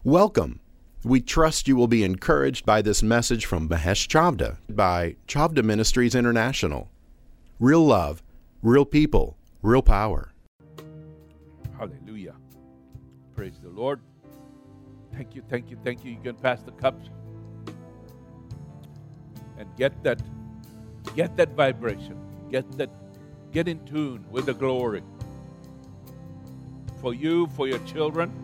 Welcome. We trust you will be encouraged by this message from Mahesh Chavda by Chavda Ministries International. Real love, real people, real power. Hallelujah. Praise the Lord. Thank you, thank you, thank you. You can pass the cups and get that vibration. Get in tune with the glory. For you, for your children,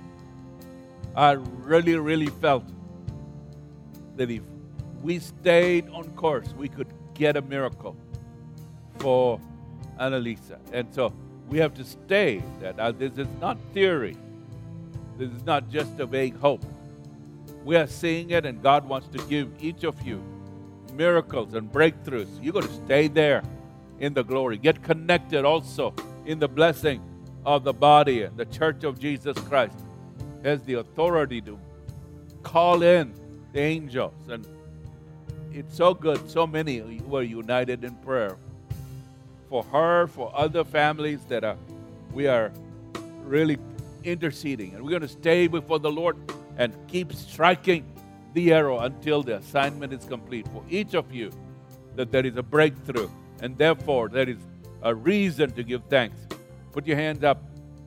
I really felt that if we stayed on course, we could get a miracle for Annalisa. And so we have to stay that. This is not theory. This is not just a vague hope. We are seeing it, and God wants to give each of you miracles and breakthroughs. You're going to stay there in the glory. Get connected also in the blessing of the body and the church of Jesus Christ has the authority to call in the angels. And it's so good. So many were united in prayer for her, for other families that we are really interceding. And we're going to stay before the Lord and keep striking the arrow until the assignment is complete. For each of you, that there is a breakthrough, and therefore there is a reason to give thanks. Put your hands up.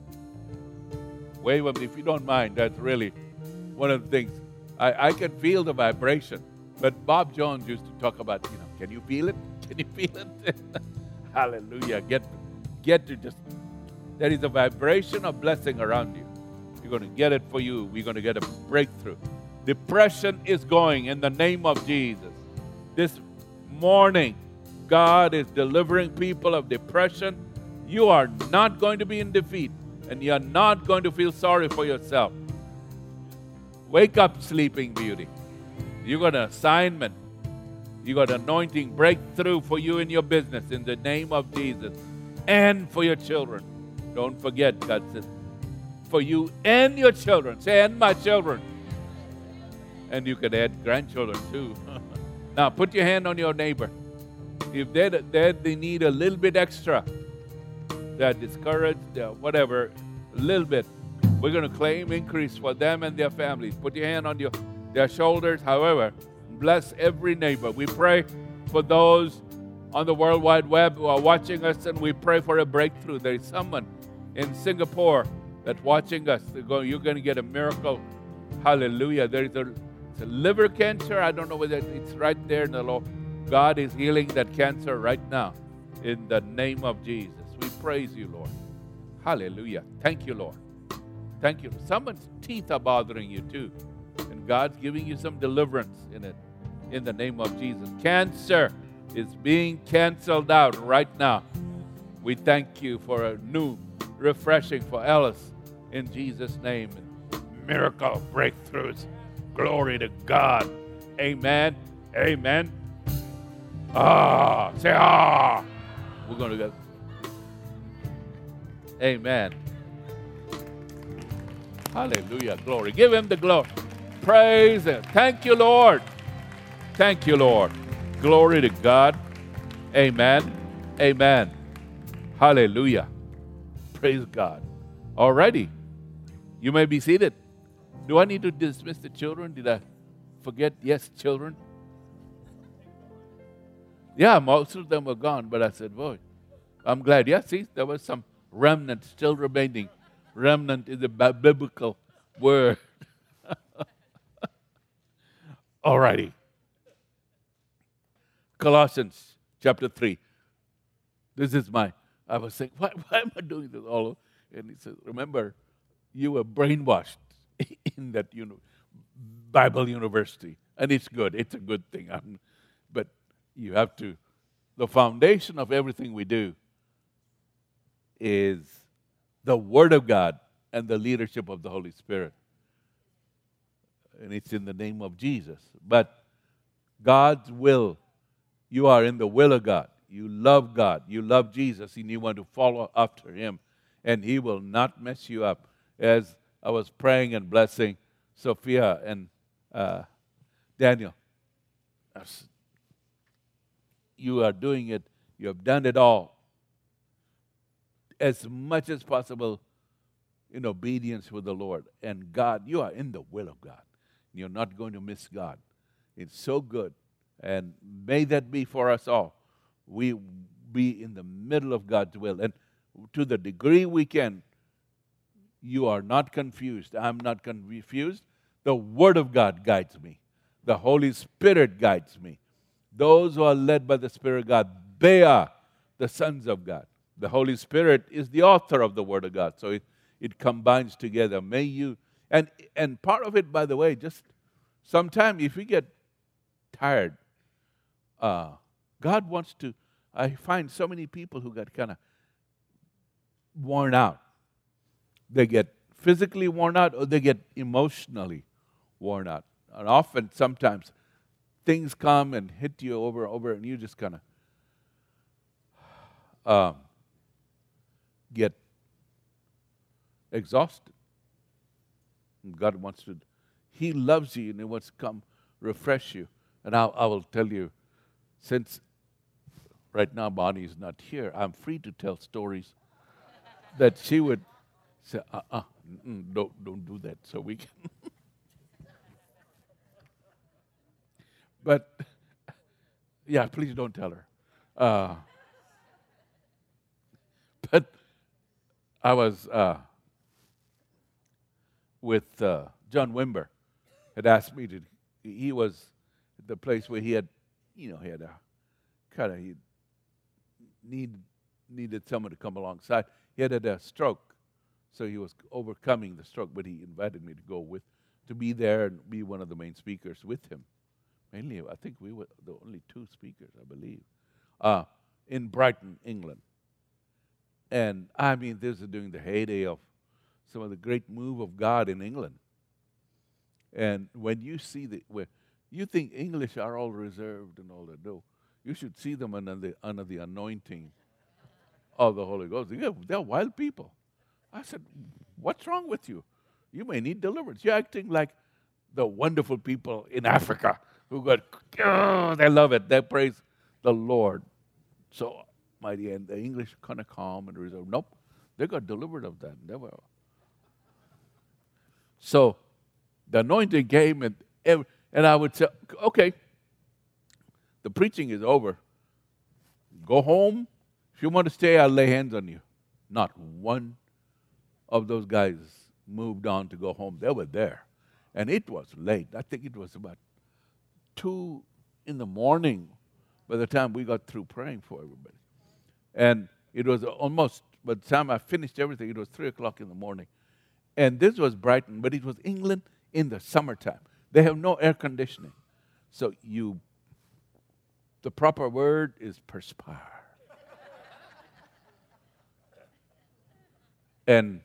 Wave them if you don't mind. That's really one of the things. I can feel the vibration. But Bob Jones used to talk about, can you feel it? Can you feel it? Hallelujah. Get to just, there is a vibration of blessing around you. You're going to get it for you. We're going to get a breakthrough. Depression is going in the name of Jesus. This morning, God is delivering people of depression. You are not going to be in defeat, and you're not going to feel sorry for yourself. Wake up, Sleeping Beauty. You got an assignment. You got anointing breakthrough for you in your business in the name of Jesus, and for your children. Don't forget, God says, for you and your children. Say, and my children. And you can add grandchildren too. Now, put your hand on your neighbor. If they need a little bit extra, they're discouraged, whatever, a little bit, we're going to claim increase for them and their families. Put your hand on their shoulders. However, bless every neighbor. We pray for those on the World Wide Web who are watching us, and we pray for a breakthrough. There is someone in Singapore that's watching us. You're going to get a miracle. Hallelujah. There is a liver cancer. I don't know whether it's right there in the Lord. God is healing that cancer right now in the name of Jesus. We praise you, Lord. Hallelujah. Thank you, Lord. Thank you. Someone's teeth are bothering you too, and God's giving you some deliverance in it in the name of Jesus. Cancer is being canceled out right now. We thank you for a new refreshing for Alice in Jesus' name. Miracle breakthroughs. Glory to God. Amen. Amen. Say We're going to go. Amen. Hallelujah. Glory. Give him the glory. Praise him. Thank you, Lord. Thank you, Lord. Glory to God. Amen. Amen. Hallelujah. Praise God. Alrighty. You may be seated. Do I need to dismiss the children? Did I forget? Yes, children. Yeah, most of them were gone, but I said, boy, I'm glad. Yeah, see, there was some remnant still remaining. Remnant is a biblical word. Alrighty. Colossians chapter 3. This is I was saying, why am I doing this all over? And he says, remember, you were brainwashed in that Bible university. And it's good. It's a good thing. But you have to, the foundation of everything we do is the Word of God and the leadership of the Holy Spirit. And it's in the name of Jesus. But God's will, you are in the will of God. You love God. You love Jesus, and you want to follow after Him. And He will not mess you up. As I was praying and blessing Sophia and Daniel, you are doing it. You have done it all. As much as possible, in obedience with the Lord. And God, you are in the will of God. You're not going to miss God. It's so good. And may that be for us all. We be in the middle of God's will. And to the degree we can, you are not confused. I'm not confused. The Word of God guides me. The Holy Spirit guides me. Those who are led by the Spirit of God, they are the sons of God. The Holy Spirit is the author of the Word of God. So it combines together. May you, and part of it, by the way, just sometime if we get tired, God wants to, I find so many people who got kind of worn out. They get physically worn out or they get emotionally worn out. And often, sometimes, things come and hit you over, and you just kind of get exhausted. And God wants to, He loves you and He wants to come refresh you. And I will tell you, since right now Bonnie is not here, I'm free to tell stories that she would say, don't do that, so we can. But, yeah, please don't tell her. But I was with John Wimber. Had asked me to, he was at the place where he had a kind of, he needed someone to come alongside. He had a stroke, so he was overcoming the stroke, but he invited me to be there and be one of the main speakers with him. Mainly, I think we were the only two speakers, I believe, in Brighton, England. And I mean, this is during the heyday of some of the great move of God in England. And when you see where you think English are all reserved and all that, no, you should see them under the anointing of the Holy Ghost. They're wild people. I said, what's wrong with you? You may need deliverance. You're acting like the wonderful people in Africa who they love it. They praise the Lord. So mighty, and the English kind of calm and reserved. Nope, they got delivered of that. Never. So the anointing came, and I would say, okay, the preaching is over. Go home. If you want to stay, I'll lay hands on you. Not one of those guys moved on to go home. They were there. And it was late. I think it was about 2 in the morning by the time we got through praying for everybody. And it was almost, by the time I finished everything, it was 3 o'clock in the morning. And this was Brighton, but it was England in the summertime. They have no air conditioning. So the proper word is perspire. And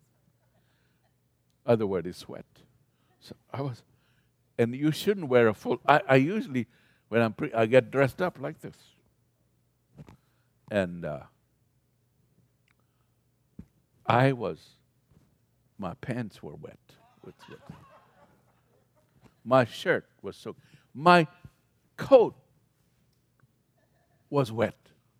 other word is sweat. So and you shouldn't wear a full, I usually, when I get dressed up like this. And my pants were wet with sweat. My shirt was soaked. My coat was wet.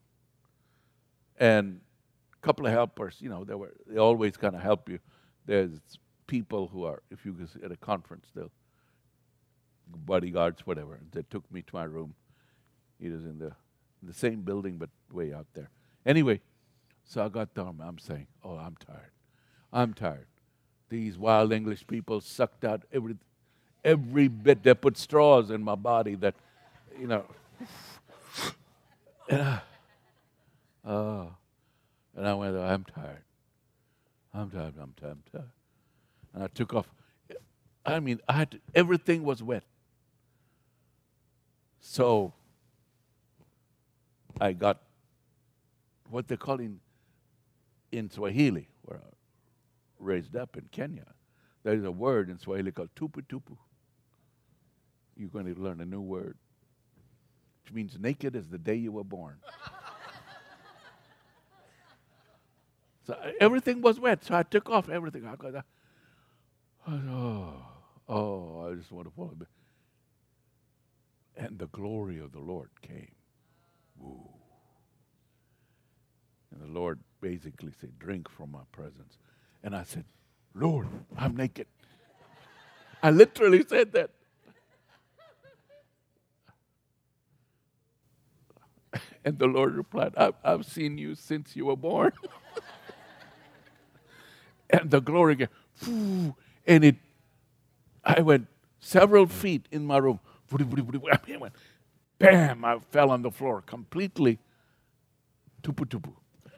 And a couple of helpers, they always kind of help you. There's people who are, if you go at a conference, they'll bodyguards, whatever. They took me to my room. It was in the same building, but way out there. Anyway, so I got down. I'm saying, I'm tired. I'm tired. These wild English people sucked out every bit. They put straws in my body that, And I went, I'm tired. I'm tired. And I took off. I mean, everything was wet. So I got what they call in Swahili, where I raised up in Kenya. There is a word in Swahili called tupu tupu. You're going to learn a new word, which means naked as the day you were born. So everything was wet, so I took off everything. I just want to fall a bit. And the glory of the Lord came. Woo. And the Lord basically said, drink from my presence. And I said, Lord, I'm naked. I literally said that. And the Lord replied, I've seen you since you were born. And the glory came. And I went several feet in my room. I went, bam, I fell on the floor completely. Tupu.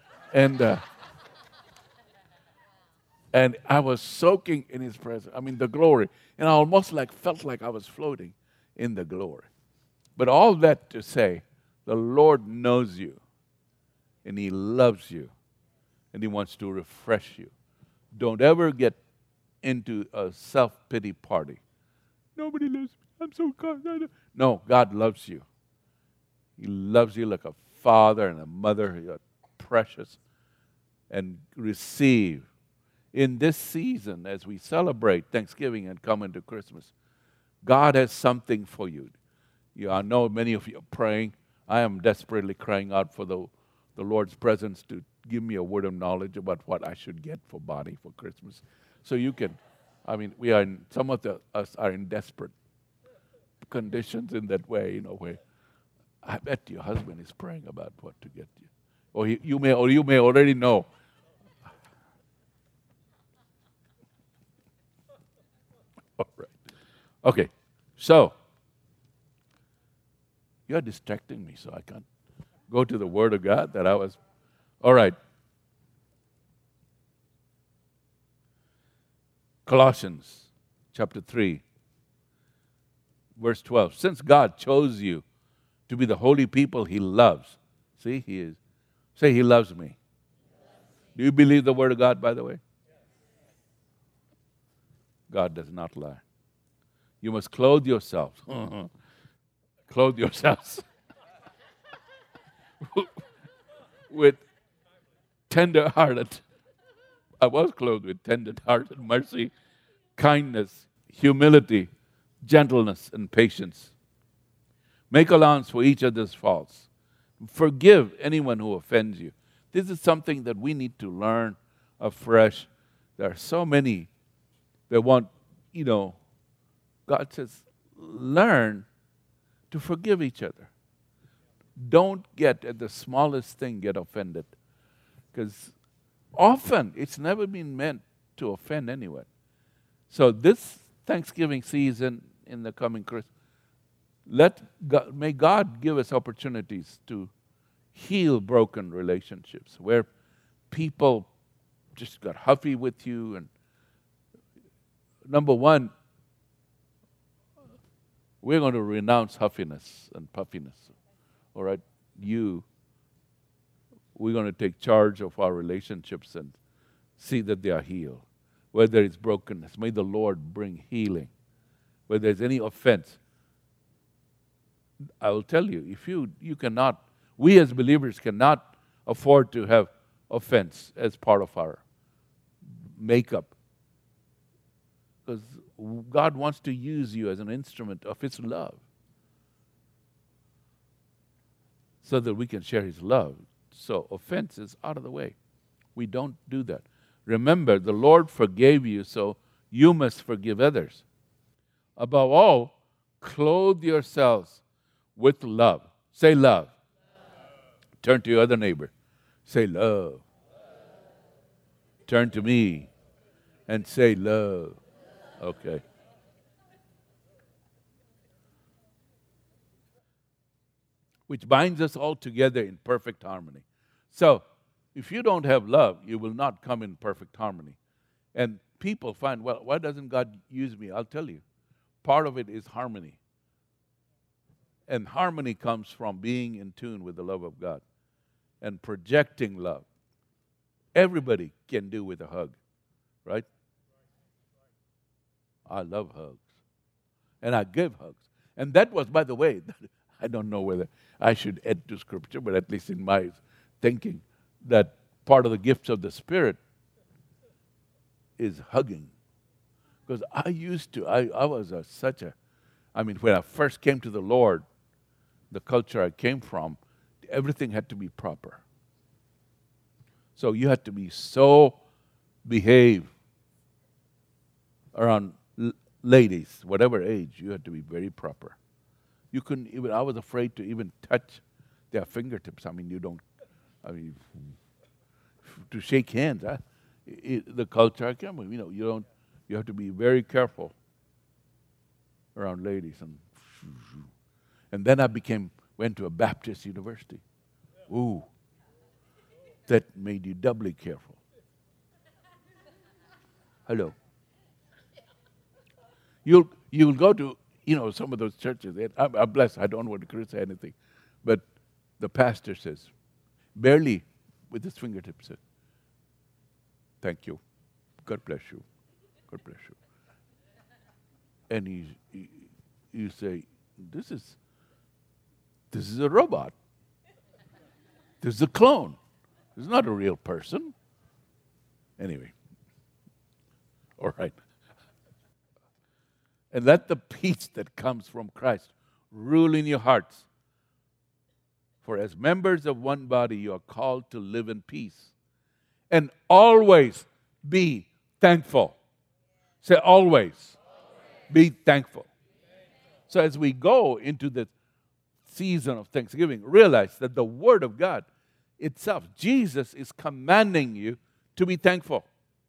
And I was soaking in His presence. I mean, the glory. And I almost felt like I was floating in the glory. But all that to say, the Lord knows you, and He loves you, and He wants to refresh you. Don't ever get into a self-pity party. Nobody loves me. I'm so God. No, God loves you. He loves you like a father and a mother. You're precious. And receive. In this season, as we celebrate Thanksgiving and come into Christmas, God has something for you. I know many of you are praying. I am desperately crying out for the Lord's presence to give me a word of knowledge about what I should get for Bonnie for Christmas. So you can, some of us are in desperate conditions in that way, where I bet your husband is praying about what to get you. Or you may already know. All right. Okay, so you're distracting me, so I can't go to the Word of God that I was. All right. Colossians chapter 3, verse 12. Since God chose you to be the holy people He loves. See, He is. Say, He loves me. Do you believe the Word of God, by the way? God does not lie. You must clothe yourselves. Clothe yourselves with tender-hearted. I was clothed with tender-hearted mercy, kindness, humility, gentleness, and patience. Make allowance for each other's faults. Forgive anyone who offends you. This is something that we need to learn afresh. There are so many that want, God says, learn to forgive each other. Don't get at the smallest thing, get offended. Because often it's never been meant to offend anyone. So this Thanksgiving season in the coming Christmas, may God give us opportunities to heal broken relationships where people just got huffy with you. And number one, we're going to renounce huffiness and puffiness. All right? We're going to take charge of our relationships and see that they are healed. Where there is brokenness, may the Lord bring healing. Where there's any offense, I will tell you, if you cannot, we as believers cannot afford to have offense as part of our makeup. Because God wants to use you as an instrument of His love so that we can share His love. So offense is out of the way. We don't do that. Remember, the Lord forgave you, so you must forgive others. Above all, clothe yourselves with love. Say love. Turn to your other neighbor. Say love. Turn to me and say love. Okay. Which binds us all together in perfect harmony. So, if you don't have love, you will not come in perfect harmony. And people find, well, why doesn't God use me? I'll tell you. Part of it is harmony. And harmony comes from being in tune with the love of God and projecting love. Everybody can do with a hug, right? I love hugs. And I give hugs. And that was, by the way, I don't know whether I should add to Scripture, but at least in my thinking, that part of the gifts of the Spirit is hugging. Because I was when I first came to the Lord, the culture I came from, everything had to be proper. So you had to be so behave around ladies, whatever age, you had to be very proper. You couldn't even, I was afraid to even touch their fingertips. I mean, to shake hands, the culture, I can't believe, you have to be very careful around ladies. And then I went to a Baptist university. Ooh, that made you doubly careful. Hello. You'll go to, some of those churches. I'm blessed. I don't want to criticize anything. But the pastor says, barely with his fingertips, says, thank you. God bless you. God bless you. And you say, this is a robot. This is a clone. This is not a real person. Anyway. All right. And let the peace that comes from Christ rule in your hearts. For as members of one body, you are called to live in peace. And always be thankful. Say always. Be thankful. So as we go into the season of Thanksgiving, realize that the Word of God itself, Jesus is commanding you to be thankful.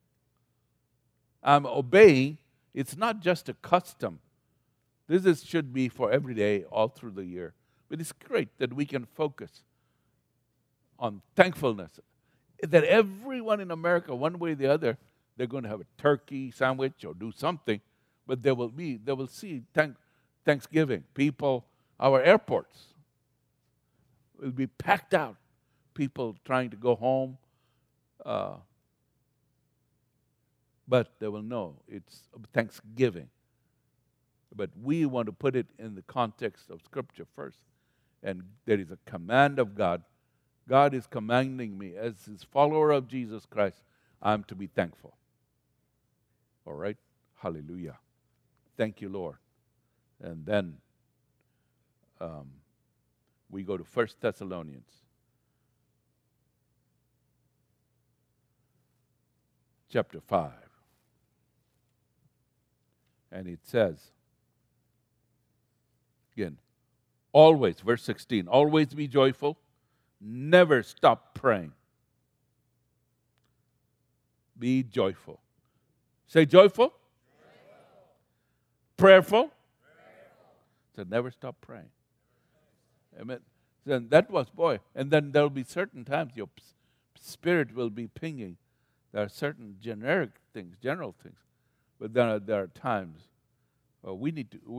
I'm obeying. It's not just a custom. This should be for every day, all through the year. But it's great that we can focus on thankfulness. That everyone in America, one way or the other, they're going to have a turkey sandwich or do something, but they will see Thanksgiving. People, our airports will be packed out. People trying to go home, but they will know it's Thanksgiving. But we want to put it in the context of Scripture first. And there is a command of God. God is commanding me as his follower of Jesus Christ, I'm to be thankful. All right? Hallelujah. Thank you, Lord. And then we go to 1 Thessalonians. Chapter 5. And it says, again, always, verse 16, always be joyful, never stop praying. Be joyful. Say joyful. Prayerful. So never stop praying. Amen. Then that was, and then there will be certain times your spirit will be pinging. There are certain generic things, general things, but there are times we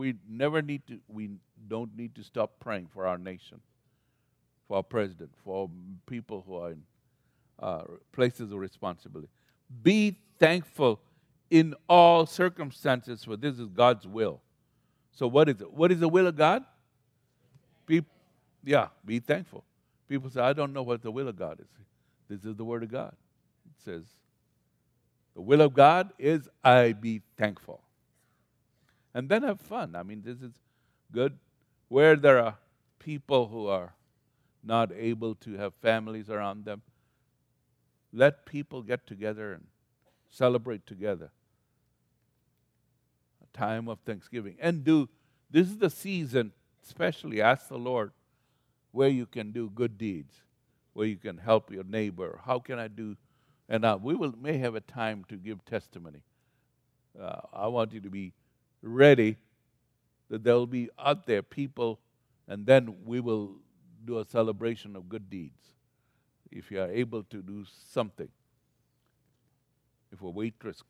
don't need to stop praying for our nation, for our president, for people who are in places of responsibility. Be thankful in all circumstances, for this is God's will. So what is it? What is the will of God? Be thankful. People say, I don't know what the will of God is. This is the Word of God. It says, the will of God is I be thankful. And then have fun. I mean, this is good. Where there are people who are not able to have families around them, let people get together and celebrate together. A time of Thanksgiving. And this is the season, especially ask the Lord, where you can do good deeds, where you can help your neighbor. How can I do? And we may have a time to give testimony. I want you to be ready that there will be out there people, and then we will do a celebration of good deeds. If you are able to do something. If a waitress,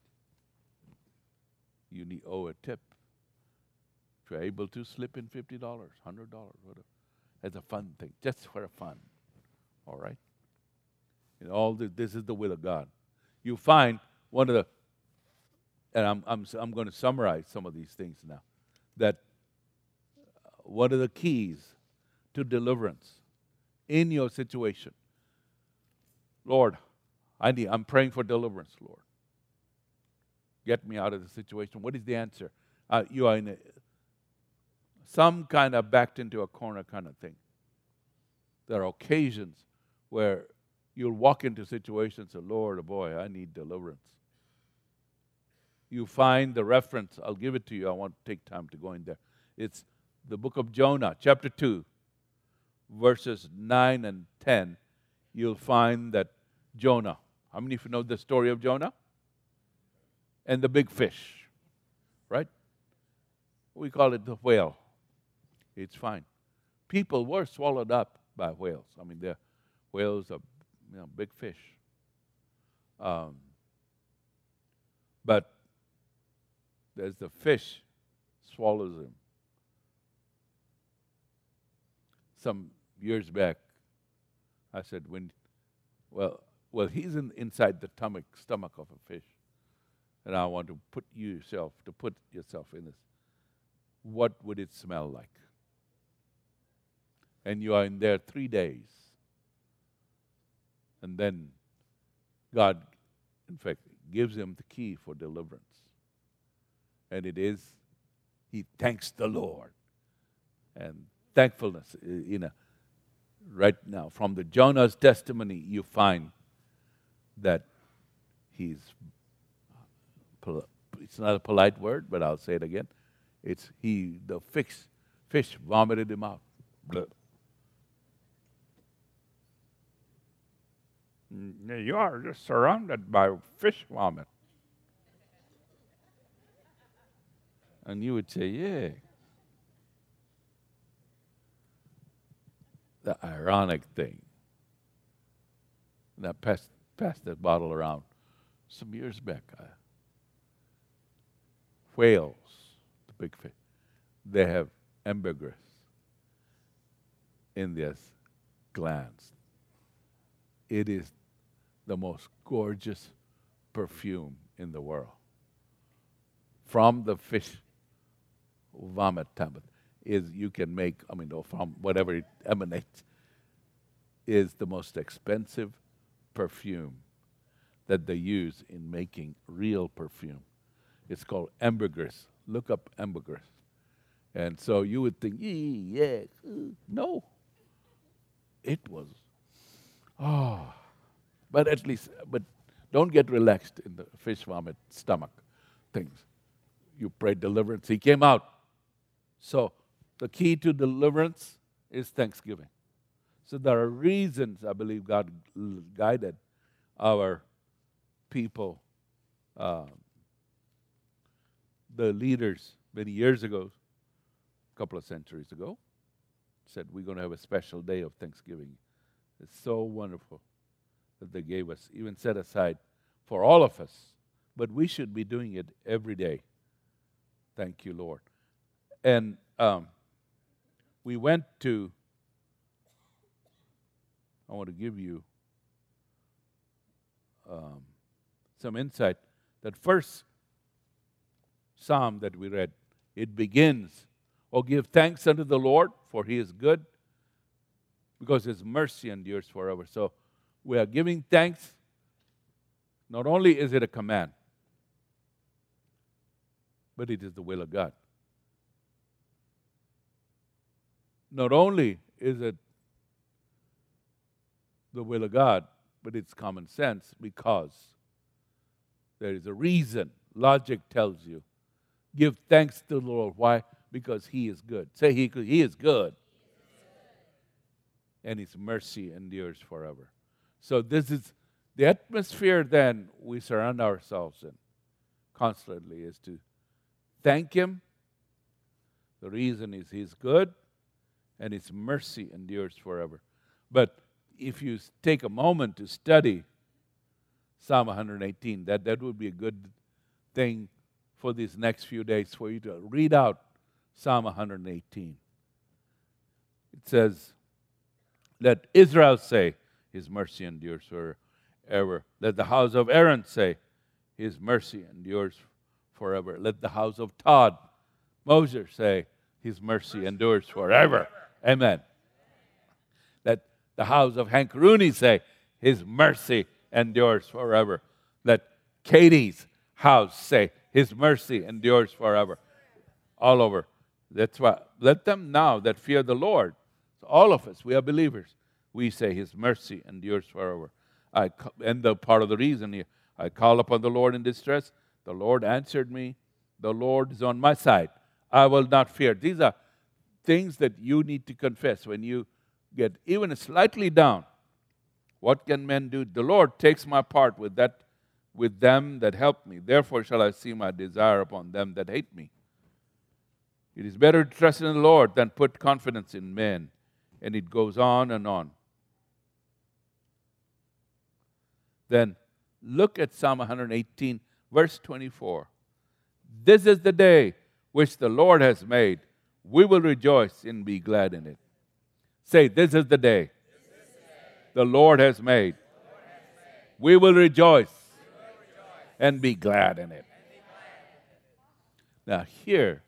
you owe a tip. If you're able to, slip in $50, $100, whatever. As a fun thing, just for fun. All right? And all this is the will of God. You find one of the, and I'm going to summarize some of these things now, that one of the keys to deliverance in your situation, Lord, I'm praying for deliverance, Lord. Get me out of the situation. What is the answer? You are in some kind of backed into a corner kind of thing. There are occasions where you'll walk into situations and say, Lord, boy, I need deliverance. you find the reference. I'll give it to you. I won't take time to go in there. It's the book of Jonah, chapter 2, verses 9 and 10. You'll find that Jonah. How many of you know the story of Jonah? And the big fish, right? We call it the whale. It's fine. People were swallowed up by whales. I mean, the whales are big fish. But there's the fish swallows him. Some years back, I said, well, he's inside the stomach of a fish, and I want to put yourself in this. What would it smell like? And you are in there 3 days, and then God, in fact, gives him the key for deliverance. And it is, he thanks the Lord. And thankfulness, right now, from the Jonah's testimony, you find that it's not a polite word, but I'll say it again. The fish vomited him out. Blah. You are just surrounded by fish vomit. And you would say, yeah. The ironic thing, and I passed that bottle around some years back. Whales, the big fish, they have ambergris in their glands. It is the most gorgeous perfume in the world. From the fish vomit tablet you can make, from whatever it emanates, is the most expensive perfume that they use in making real perfume. It's called ambergris. Look up ambergris. And so you would think, no. It was, but don't get relaxed in the fish vomit stomach things. You prayed deliverance. He came out. So the key to deliverance is thanksgiving. So there are reasons I believe God guided our people, the leaders many years ago, a couple of centuries ago, said we're going to have a special day of Thanksgiving. It's so wonderful that they gave us, even set aside for all of us. But we should be doing it every day. Thank you, Lord. And we went to, I want to give you some insight. That first psalm that we read, it begins, "Oh, give thanks unto the Lord, for he is good, because his mercy endures forever." So we are giving thanks. Not only is it a command, but it is the will of God. Not only is it the will of God, but it's common sense, because there is a reason. Logic tells you, give thanks to the Lord. Why? Because he is good. Say he is good. And his mercy endures forever. So this is the atmosphere then we surround ourselves in constantly, is to thank him. The reason is he's good and his mercy endures forever. But if you take a moment to study Psalm 118, that would be a good thing for these next few days, for you to read out Psalm 118. It says, let Israel say, his mercy endures forever. Let the house of Aaron say, his mercy endures forever. Let the house of Todd, Moses say, his mercy endures forever. Amen. Let the house of Hank Rooney say, his mercy endures forever. Let Katie's house say, his mercy endures forever. All over. That's why. Let them now that fear the Lord. So all of us, we are believers. We say his mercy endures forever. And the part of the reason here, I call upon the Lord in distress. The Lord answered me. The Lord is on my side. I will not fear. These are things that you need to confess when you get even slightly down. What can men do? The Lord takes my part with them that help me. Therefore shall I see my desire upon them that hate me. It is better to trust in the Lord than put confidence in men. And it goes on and on. Then look at Psalm 118, verse 24. This is the day which the Lord has made. We will rejoice and be glad in it. Say, this is the day the Lord has made. We will rejoice and be glad in it. Now here,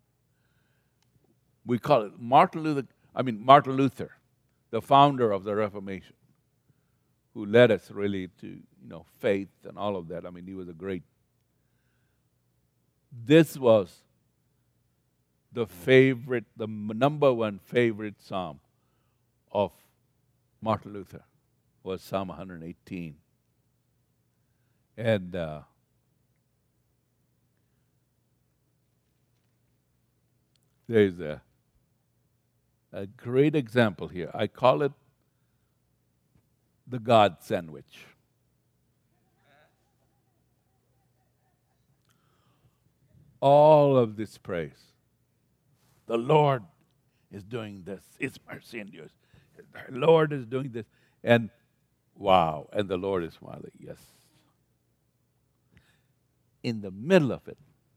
we call it Martin Luther, the founder of the Reformation, who led us really to, faith and all of that. He was a great. This was the number one favorite psalm of Martin Luther was Psalm 118. And there's a great example here. I call it the God sandwich. All of this praise. The Lord is doing this. His mercy endures. The Lord is doing this. And wow. And the Lord is smiling. Yes. In the middle of it,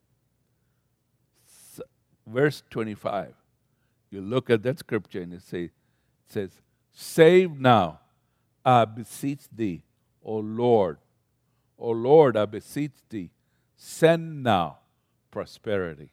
verse 25, you look at that scripture and it says, save now, I beseech thee, O Lord. O Lord, I beseech thee, send now prosperity.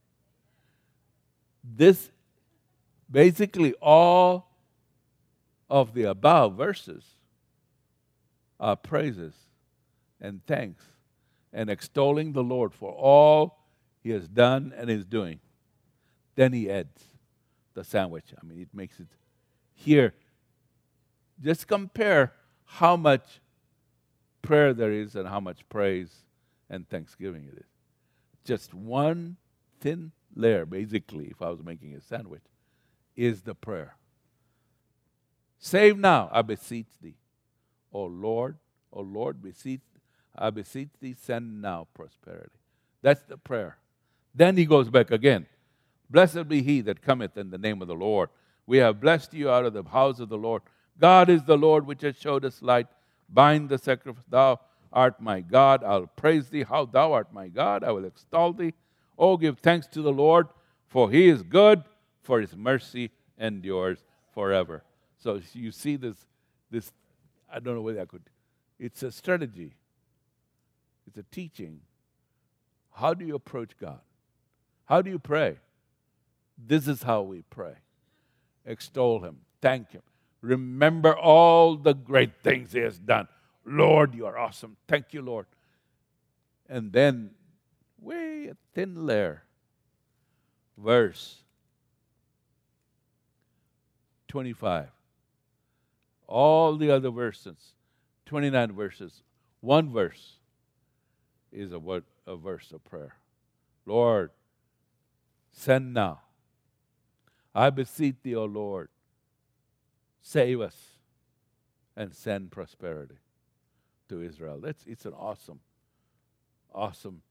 This, basically all of the above verses are praises and thanks and extolling the Lord for all He has done and is doing. Then he adds the sandwich. It makes it here. Just compare how much prayer there is and how much praise and thanksgiving it is. Just one thin layer, basically, if I was making a sandwich, is the prayer. Save now, I beseech thee. O Lord, I beseech thee, send now prosperity. That's the prayer. Then he goes back again. Blessed be he that cometh in the name of the Lord. We have blessed you out of the house of the Lord. God is the Lord which has showed us light. Bind the sacrifice. Thou art my God. I'll praise thee. How thou art my God. I will extol thee. Oh, give thanks to the Lord, for he is good, for his mercy endures forever. So you see this, I don't know whether I could. It's a strategy. It's a teaching. How do you approach God? How do you pray? This is how we pray. Extol him. Thank him. Remember all the great things he has done. Lord, you are awesome. Thank you, Lord. And then, way a thin layer. Verse 25. All the other verses, 29 verses, one verse is a verse of prayer. Lord, send now. I beseech thee, O Lord, save us and send prosperity to Israel. It's an awesome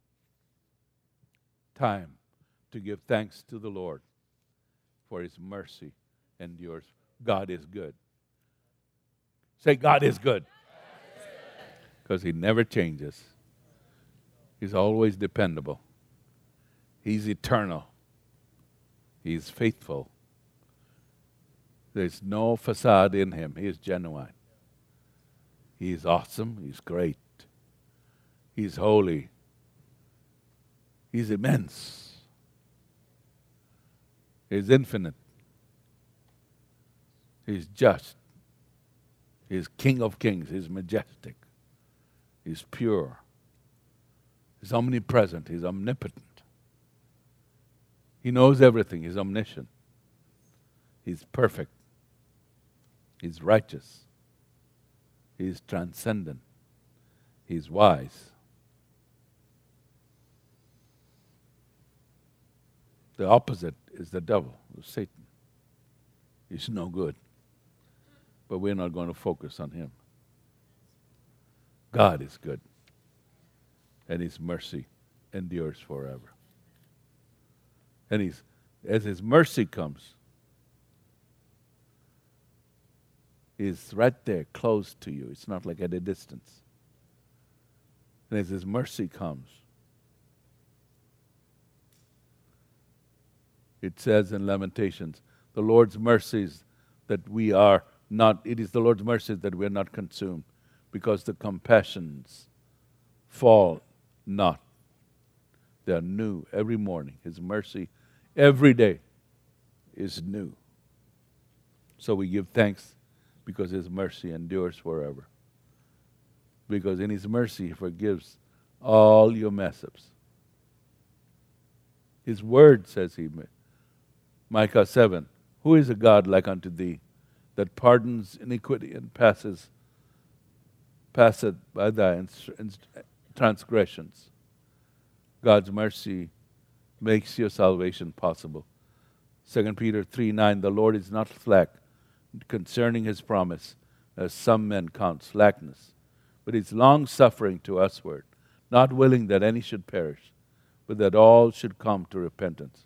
time to give thanks to the Lord for his mercy endures. God is good. Say, God is good. Because he never changes. He's always dependable. He's eternal. He's faithful. There's no facade in him. He is genuine. He's awesome. He's great. He's holy. He's immense. He's infinite. He's just. He's King of Kings. He's majestic. He's pure. He's omnipresent. He's omnipotent. He knows everything. He's omniscient. He's perfect. He's righteous. He's transcendent. He's wise. The opposite is the devil, Satan. He's no good. But we're not going to focus on him. God is good. And his mercy endures forever. And as his mercy comes, he's right there, close to you. It's not like at a distance. And as his mercy comes, it says in Lamentations, the Lord's mercies that we are not, it is the Lord's mercies that we are not consumed, because the compassions fall not. They are new every morning. His mercy every day is new. So we give thanks because his mercy endures forever. Because in his mercy he forgives all your mess-ups. His word says he may. Micah 7, who is a God like unto thee, that pardons iniquity and passeth by thy transgressions? God's mercy makes your salvation possible. 2 Peter 3:9, the Lord is not slack concerning his promise, as some men count slackness, but is long-suffering to usward, not willing that any should perish, but that all should come to repentance.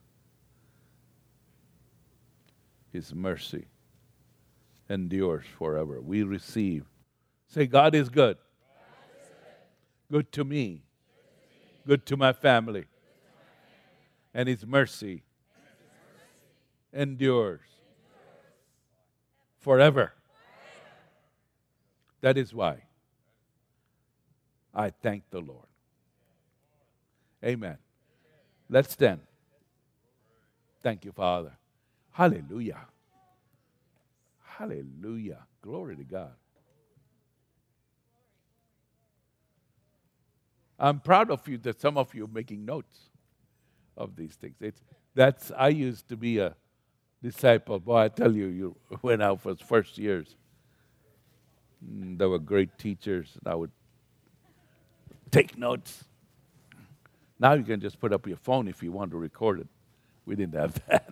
His mercy endures forever. We receive. Say, God is good. Good to me. Good to my family. And his mercy endures forever. That is why I thank the Lord. Amen. Let's stand. Thank you, Father. Hallelujah. Hallelujah. Glory to God. I'm proud of you that some of you are making notes of these things. I used to be a disciple. Boy, I tell you, you went out for the first years. There were great teachers, and I would take notes. Now you can just put up your phone if you want to record it. We didn't have that.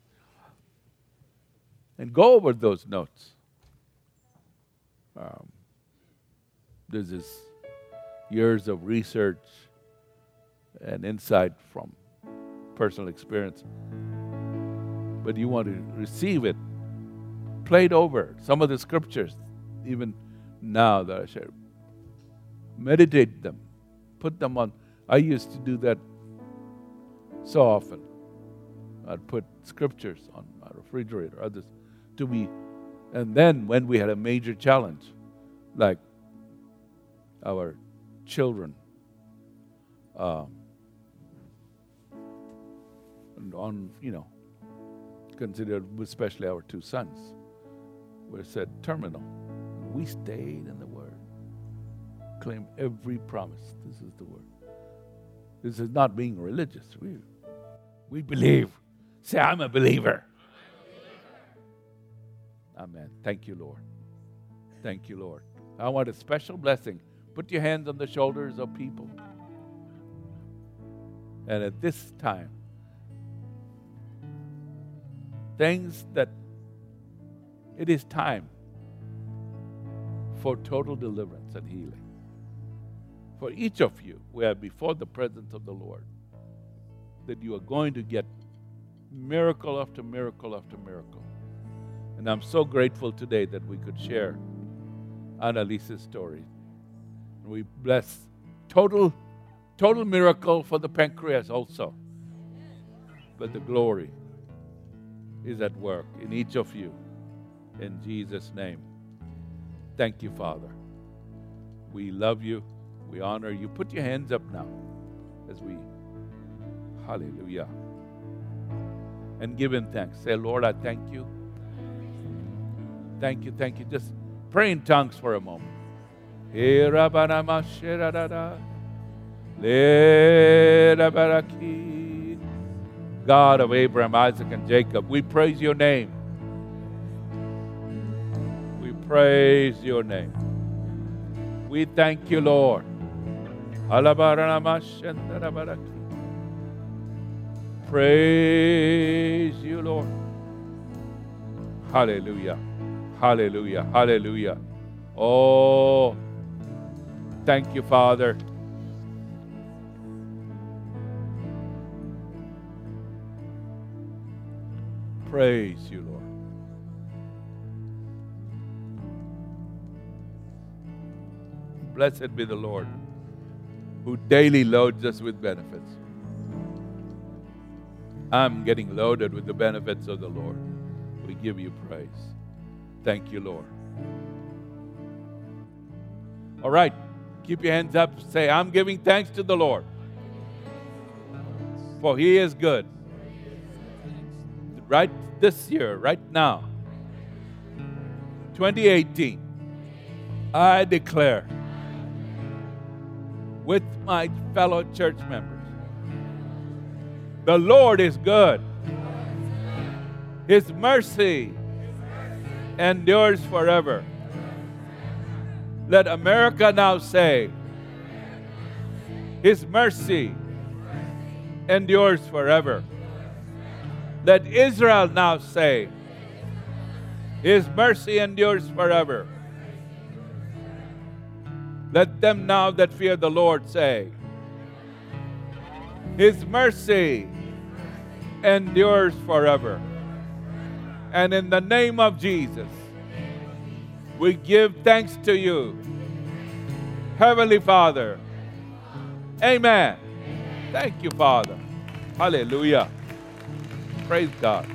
And go over those notes. This is years of research and insight from personal experience. But you want to receive it, play it over. Some of the scriptures, even now that I share, meditate them, put them on. I used to do that so often. I'd put scriptures on my refrigerator, others to be, and then when we had a major challenge, like our children, considered, especially our two sons, were said terminal. We stayed in the Word, claimed every promise. This is the Word. This is not being religious. We believe. Say, I'm a believer. Amen. Thank you, Lord. Thank you, Lord. I want a special blessing. Put your hands on the shoulders of people. And at this time, things that it is time for total deliverance and healing. For each of you, we are before the presence of the Lord, that you are going to get miracle after miracle after miracle. And I'm so grateful today that we could share Annalise's story. And we bless total miracle for the pancreas also. But the glory is at work in each of you. In Jesus' name. Thank you, Father. We love you. We honor you. Put your hands up now as we, hallelujah. And give him thanks. Say, Lord, I thank you. Thank you, thank you. Just pray in tongues for a moment. God of Abraham, Isaac, and Jacob, we praise your name. We praise your name. We thank you, Lord. Praise Hallelujah. Hallelujah. Hallelujah. Oh, thank you, Father. Praise you, Lord. Blessed be the Lord, who daily loads us with benefits. I'm getting loaded with the benefits of the Lord. We give you praise. Thank you, Lord. All right. Keep your hands up. Say, I'm giving thanks to the Lord, for He is good. Right this year, right now, 2018, I declare with my fellow church members, the Lord is good. His mercy endures forever. Let America now say, His mercy endures forever. Let Israel now say, His mercy endures forever. Let them now that fear the Lord say, His mercy endures forever. And in the name of Jesus, we give thanks to you, Heavenly Father. Amen. Thank you, Father. Hallelujah. Praise God.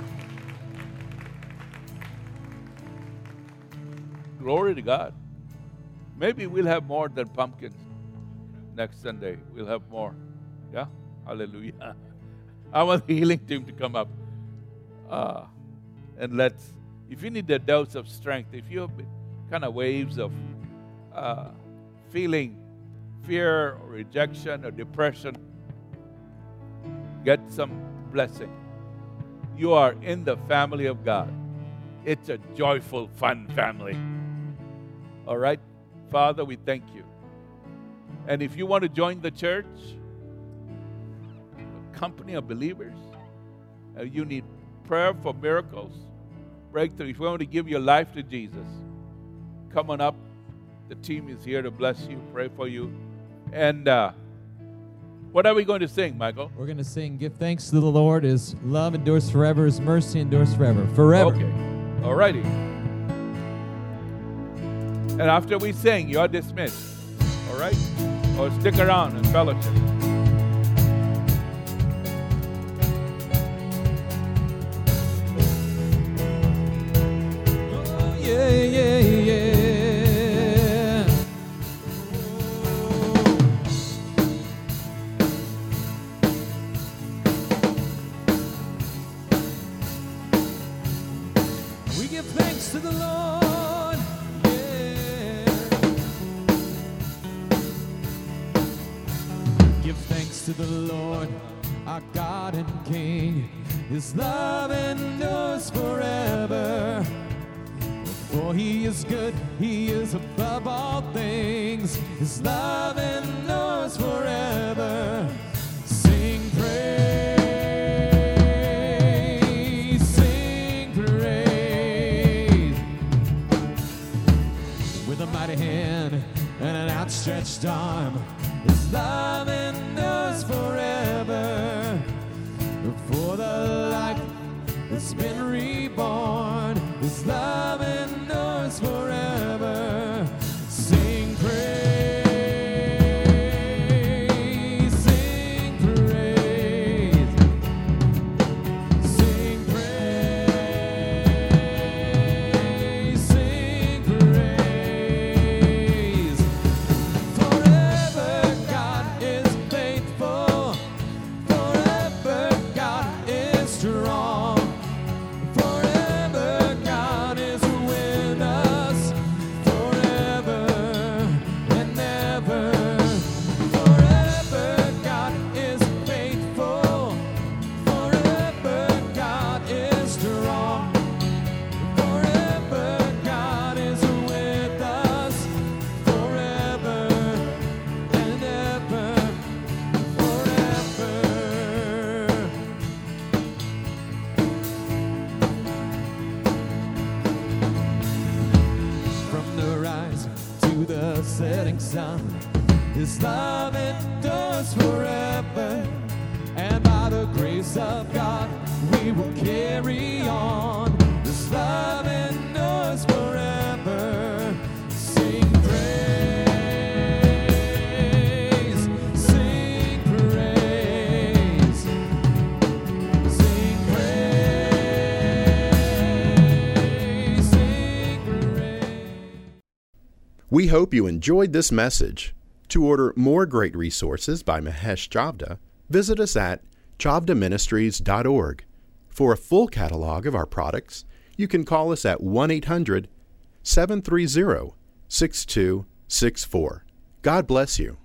Glory to God. Maybe we'll have more than pumpkins next Sunday. We'll have more. Yeah? Hallelujah. I want the healing team to come up. And let's, if you need a dose of strength, if you have kind of waves of feeling fear or rejection or depression, get some blessing. You are in the family of God. It's a joyful, fun family. All right? Father, we thank you. And if you want to join the church, a company of believers, you need prayer for miracles, breakthrough. If you want to give your life to Jesus, come on up. The team is here to bless you, pray for you. And what are we going to sing, Michael? We're going to sing, Give Thanks to the Lord. His love endures forever. His mercy endures forever. Forever. Okay. All righty. And after we sing, you're dismissed. All right? Or stick around and fellowship. Oh, yeah, yeah, yeah. We give thanks to the Lord. Give thanks to the Lord, our God and King. His love endures forever. For He is good, He is above all things. His love endures forever. Sing praise, sing praise. With a mighty hand and an outstretched arm, His love endures forever. For the life that's been reborn, His love endures forever. Sing praise, sing praise, sing praise, sing praise. Forever God is faithful. Forever God is strong. Forever God is with us. Forever and ever. Forever God is faithful. Forever God is strong. Forever God is with us. Forever and ever. Forever. Son. His love endures forever, and by the grace of God, we will carry on. This love endures forever. Sing praise, sing praise, sing praise, sing praise. We hope you enjoyed this message. To order more great resources by Mahesh Chavda, visit us at chavdaministries.org. For a full catalog of our products, you can call us at 1-800-730-6264. God bless you.